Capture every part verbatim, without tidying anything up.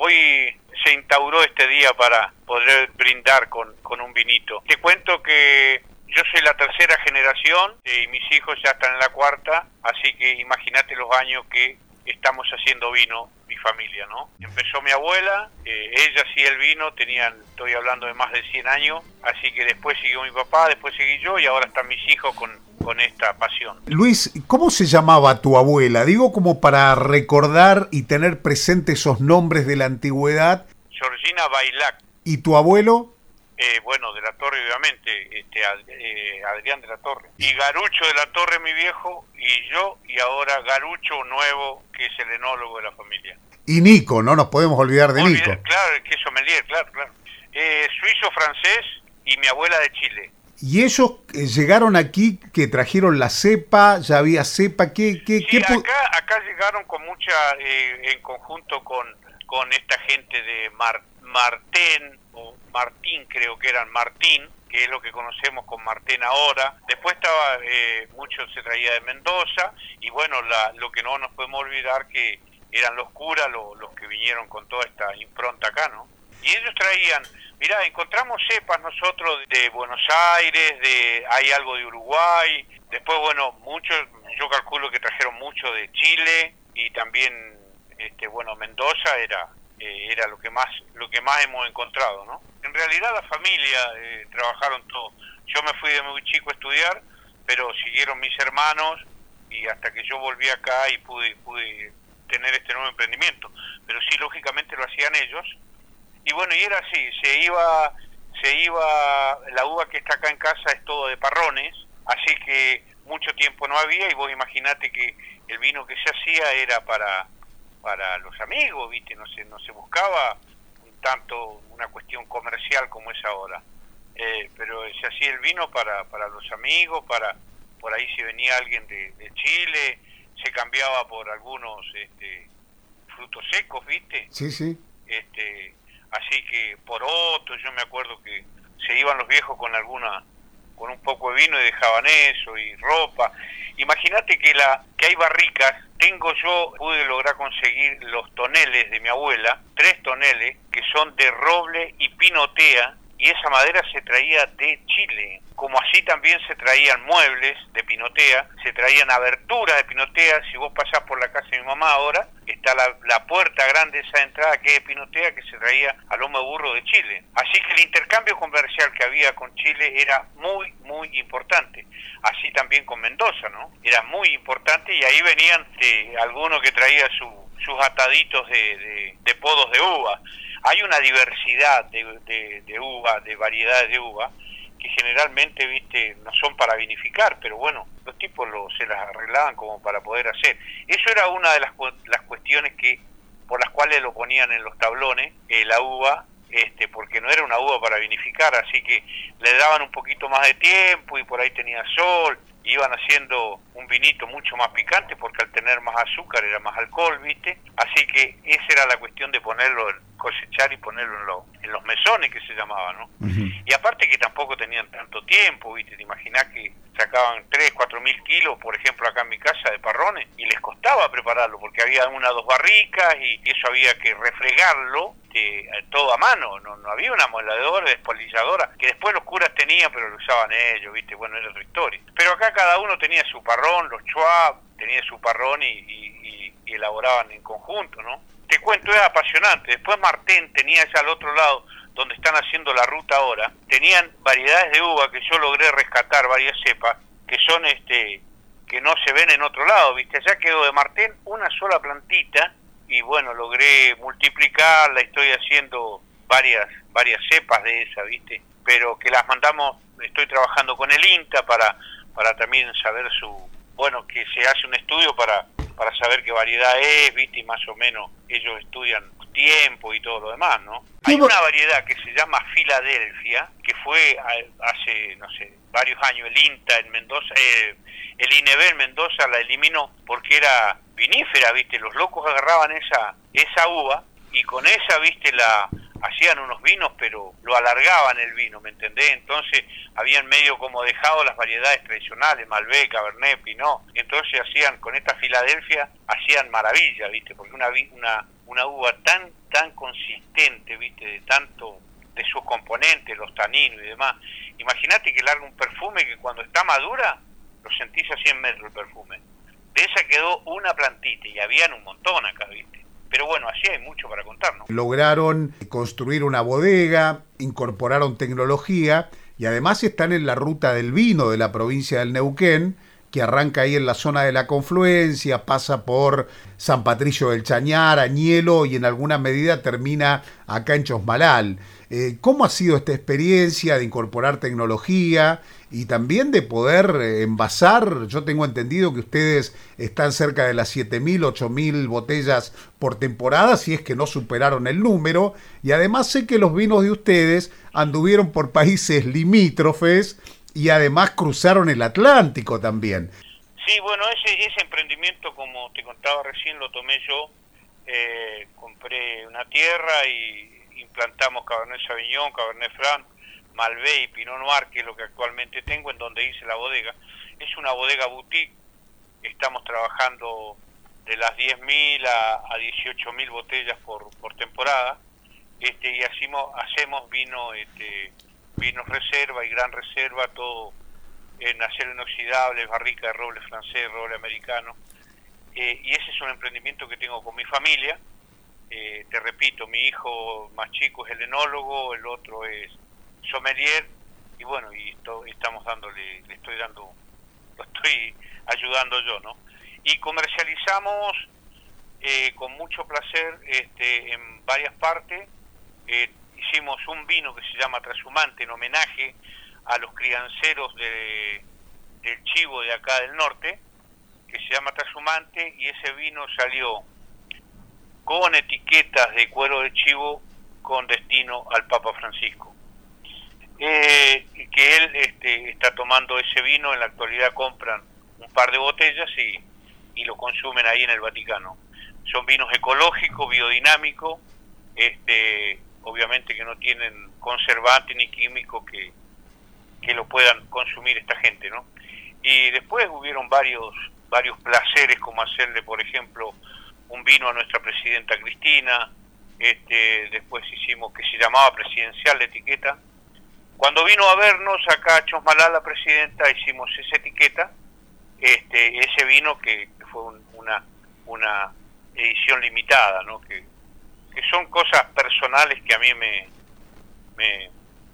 hoy se instauró este día para poder brindar con, con un vinito. Te cuento que yo soy la tercera generación eh, y mis hijos ya están en la cuarta, así que imagínate los años que estamos haciendo vino, mi familia, ¿no? Empezó mi abuela, eh, ella sí el vino, tenían, estoy hablando de más de cien años, así que después siguió mi papá, después seguí yo y ahora están mis hijos con, con esta pasión. Luis, ¿cómo se llamaba tu abuela? Digo como para recordar y tener presente esos nombres de la antigüedad. Georgina Bailac. ¿Y tu abuelo? Eh, bueno, de la Torre, obviamente, este, eh, Adrián de la Torre. Y Garucho de la Torre, mi viejo, y yo, y ahora Garucho Nuevo, que es el enólogo de la familia. Y Nico, no nos podemos olvidar de Olvidar, Nico. Claro, el queso sommelier, claro, claro. Eh, suizo-francés y mi abuela de Chile. ¿Y ellos eh, llegaron aquí, que trajeron la cepa, ya había cepa? ¿Qué, qué, Sí, qué acá, acá llegaron con mucha, eh, en conjunto con, con esta gente de Mar, Martén, o Martín, creo que eran Martín, que es lo que conocemos con Martén ahora. Después estaba, eh, mucho se traía de Mendoza, y bueno, la, lo que no nos podemos olvidar que eran los curas lo, los que vinieron con toda esta impronta acá, ¿no? Y ellos traían, mirá, encontramos cepas nosotros de Buenos Aires, de hay algo de Uruguay, después, bueno, muchos, yo calculo que trajeron mucho de Chile, y también, este, bueno, Mendoza era... Eh, era lo que más lo que más hemos encontrado, ¿no? En realidad la familia eh, trabajaron todo. Yo me fui de muy chico a estudiar, pero siguieron mis hermanos y hasta que yo volví acá y pude pude tener este nuevo emprendimiento. Pero sí, lógicamente lo hacían ellos. Y bueno, y era así, se iba se iba la uva que está acá en casa es todo de parrones, así que mucho tiempo no había y vos imaginate que el vino que se hacía era para para los amigos, viste, no se no se buscaba un tanto una cuestión comercial como es ahora, eh, pero se hacía el vino para para los amigos, para por ahí si venía alguien de, de Chile, se cambiaba por algunos este, frutos secos, viste, sí, sí, este, así que porotos, yo me acuerdo que se iban los viejos con alguna con un poco de vino y dejaban eso y ropa. Imagínate que la que hay barricas, tengo yo, pude lograr conseguir los toneles de mi abuela, tres toneles, que son de roble y pinotea, y esa madera se traía de Chile. Como así también se traían muebles de pinotea, se traían aberturas de pinotea. Si vos pasás por la casa de mi mamá ahora, está la, la puerta grande, esa entrada que es de pinotea, que se traía a lomo de burro de Chile. Así que el intercambio comercial que había con Chile era muy, muy importante. Así también con Mendoza, ¿no? Era muy importante y ahí venían eh, algunos que traían su, sus ataditos de, de, de podos de uva. Hay una diversidad de, de, de uva, de variedades de uva, que generalmente, viste, no son para vinificar, pero bueno, los tipos lo, se las arreglaban como para poder hacer. Eso era una de las, las cuestiones que por las cuales lo ponían en los tablones, eh, la uva, este, porque no era una uva para vinificar, así que le daban un poquito más de tiempo y por ahí tenía sol, iban haciendo un vinito mucho más picante porque al tener más azúcar era más alcohol, viste, así que esa era la cuestión de ponerlo, cosechar y ponerlo en, lo, en los mesones que se llamaban, ¿no? Uh-huh. Y aparte que tampoco tenían tanto tiempo, viste, te imaginás que sacaban tres, cuatro mil kilos, por ejemplo, acá en mi casa de parrones, y les costaba prepararlo porque había una o dos barricas y, y eso había que refregarlo de, todo a mano, no, no había una moladora, despolilladora, que después los curas tenían, pero lo usaban ellos, viste, bueno, era otra historia. Pero acá cada uno tenía su parrón, los Schwab tenía su parrón y, y, y, y elaboraban en conjunto, ¿no? Te cuento, es apasionante. Después Martén tenía allá al otro lado, donde están haciendo la ruta ahora, tenían variedades de uva que yo logré rescatar, varias cepas, que son este que no se ven en otro lado, viste, allá quedó de Martén una sola plantita, y bueno, logré multiplicarla, estoy haciendo varias varias cepas de esa, viste, pero que las mandamos, estoy trabajando con el INTA para para también saber su, bueno, que se hace un estudio para para saber qué variedad es, viste, y más o menos ellos estudian tiempo y todo lo demás, ¿no? Hay una variedad que se llama Filadelfia, que fue hace, no sé, varios años el INTA en Mendoza, eh, el I N B en Mendoza la eliminó porque era vinífera, viste, los locos agarraban esa esa uva y con esa, viste, la hacían unos vinos, pero lo alargaban el vino, ¿me entendés? Entonces habían medio como dejado las variedades tradicionales, Malbec, Cabernet, Pinot, entonces hacían, con esta Filadelfia, hacían maravilla, ¿viste? Porque una una una uva tan tan consistente persistente, viste, de tanto, de sus componentes, los taninos y demás. Imagínate que larga un perfume que cuando está madura, lo sentís a cien metros el perfume. De esa quedó una plantita y habían un montón acá, viste. Pero bueno, así hay mucho para contar, ¿no? Lograron construir una bodega, incorporaron tecnología y además están en la ruta del vino de la provincia del Neuquén, que arranca ahí en la zona de la confluencia, pasa por San Patricio del Chañar, Añelo y en alguna medida termina acá en Chosmalal. Eh, ¿Cómo ha sido esta experiencia de incorporar tecnología y también de poder eh, envasar? Yo tengo entendido que ustedes están cerca de las siete mil, ocho mil botellas por temporada, si es que no superaron el número, y además sé que los vinos de ustedes anduvieron por países limítrofes y además cruzaron el Atlántico también. Sí, bueno, ese, ese emprendimiento, como te contaba recién, lo tomé yo. Eh, compré una tierra y implantamos Cabernet Sauvignon, Cabernet Franc, Malbec y Pinot Noir, que es lo que actualmente tengo, en donde hice la bodega. Es una bodega boutique, estamos trabajando de las diez mil a, a dieciocho mil botellas por, por temporada, este, y hacemos, hacemos vino... Este, vinos reserva y gran reserva, todo en acero inoxidable, barrica de roble francés, roble americano, eh, y ese es un emprendimiento que tengo con mi familia. Eh, te repito, mi hijo más chico es el enólogo, el otro es sommelier, y bueno, y to, estamos dándole, le estoy dando, lo estoy ayudando yo, ¿no? Y comercializamos eh, con mucho placer este, en varias partes. eh, Hicimos un vino que se llama Trashumante en homenaje a los crianceros de, del chivo de acá del norte, que se llama Trashumante, y ese vino salió con etiquetas de cuero de chivo con destino al Papa Francisco. Eh, que él este, está tomando ese vino, en la actualidad compran un par de botellas y, y lo consumen ahí en el Vaticano. Son vinos ecológicos, biodinámicos, este... obviamente que no tienen conservantes ni químicos que, que lo puedan consumir esta gente, ¿no? Y después hubieron varios varios placeres, como hacerle, por ejemplo, un vino a nuestra presidenta Cristina. Este, después hicimos, que se llamaba Presidencial la etiqueta. Cuando vino a vernos acá a Chosmalal la presidenta, hicimos esa etiqueta, este, ese vino que, que fue un, una una edición limitada, ¿no? Que que son cosas personales que a mí me me,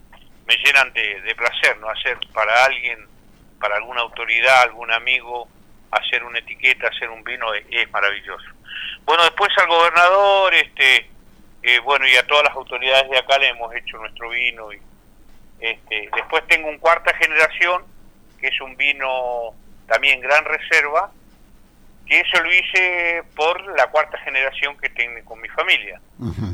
me llenan de, de placer, ¿no? Hacer para alguien, para alguna autoridad, algún amigo, hacer una etiqueta, hacer un vino es, es maravilloso. Bueno, después al gobernador, este, eh, bueno, y a todas las autoridades de acá le hemos hecho nuestro vino. Y este, después tengo un cuarta generación, que es un vino también gran reserva, que eso lo hice por la cuarta generación que tengo con mi familia. Uh-huh.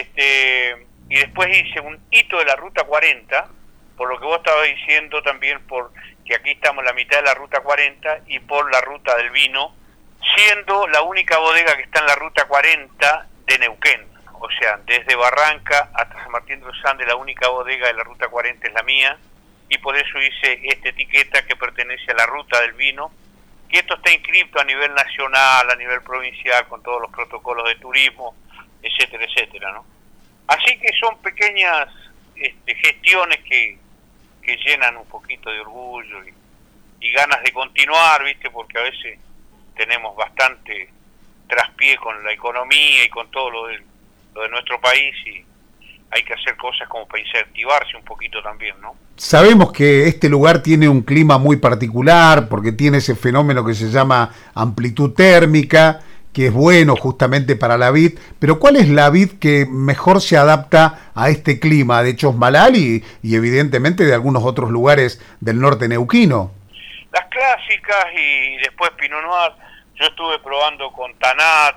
Este, y después hice un hito de la Ruta cuarenta, por lo que vos estabas diciendo también, por que aquí estamos en la mitad de la Ruta cuarenta y por la Ruta del Vino, siendo la única bodega que está en la Ruta cuarenta de Neuquén. O sea, desde Barranca hasta San Martín de los Andes, la única bodega de la Ruta cuarenta es la mía, y por eso hice esta etiqueta que pertenece a la Ruta del Vino, que esto está inscrito a nivel nacional, a nivel provincial, con todos los protocolos de turismo, etcétera, etcétera, ¿no? Así que son pequeñas este, gestiones que, que llenan un poquito de orgullo y, y ganas de continuar, ¿viste? Porque a veces tenemos bastante traspié con la economía y con todo lo de, lo de nuestro país, y hay que hacer cosas como para incentivarse un poquito también, ¿no? Sabemos que este lugar tiene un clima muy particular porque tiene ese fenómeno que se llama amplitud térmica, que es bueno justamente para la vid, pero ¿cuál es la vid que mejor se adapta a este clima de Chosmalal y, y evidentemente de algunos otros lugares del norte neuquino? Las clásicas y después Pinot Noir. Yo estuve probando con Tanat,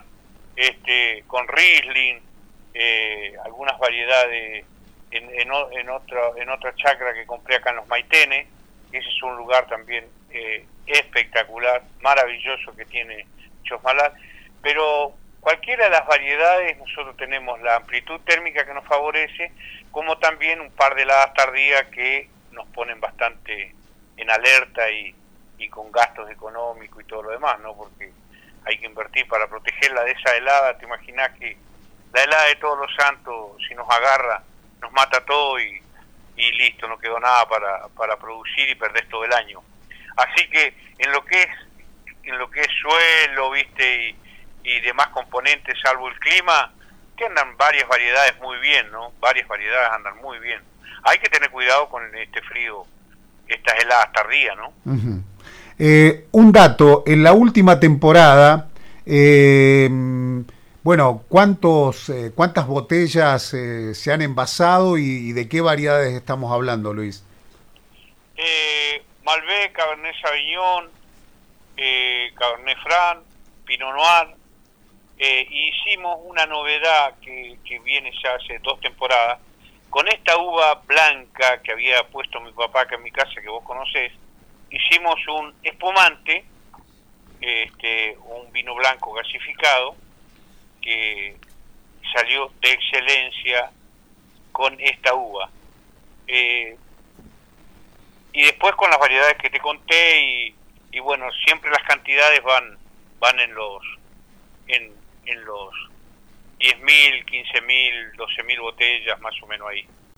este, con Riesling, eh, algunas variedades en, en, en, otra, en otra chacra que compré acá en Los Maitenes. Ese es un lugar también eh, espectacular, maravilloso que tiene Chosmalal. Pero cualquiera de las variedades, nosotros tenemos la amplitud térmica que nos favorece, como también un par de heladas tardías que nos ponen bastante en alerta y, y con gastos económicos y todo lo demás, ¿no? Porque hay que invertir para protegerla de esa helada. Te imaginas que la helada de Todos los Santos, si nos agarra, nos mata todo y, y listo, no quedó nada para, para producir y perdés todo el año. Así que en lo que es en lo que es suelo, viste, y, y demás componentes, salvo el clima, que andan varias variedades muy bien, ¿no? Varias variedades andan muy bien. Hay que tener cuidado con este frío, estas heladas tardías, ¿no? Uh-huh. Eh, un dato, en la última temporada, eh, bueno, ¿cuántos, eh, ¿cuántas botellas eh, se han envasado y, y de qué variedades estamos hablando, Luis? Eh, Malbec, Cabernet Sauvignon, eh, Cabernet Franc, Pinot Noir. Eh, hicimos una novedad que, que viene ya hace dos temporadas, con esta uva blanca que había puesto mi papá acá en mi casa, que vos conocés. Hicimos un espumante, este, un vino blanco gasificado, que salió de excelencia con esta uva. Eh, y después con las variedades que te conté, y, y bueno, siempre las cantidades van van en los en, en los diez mil, quince mil, doce mil botellas, más o menos ahí.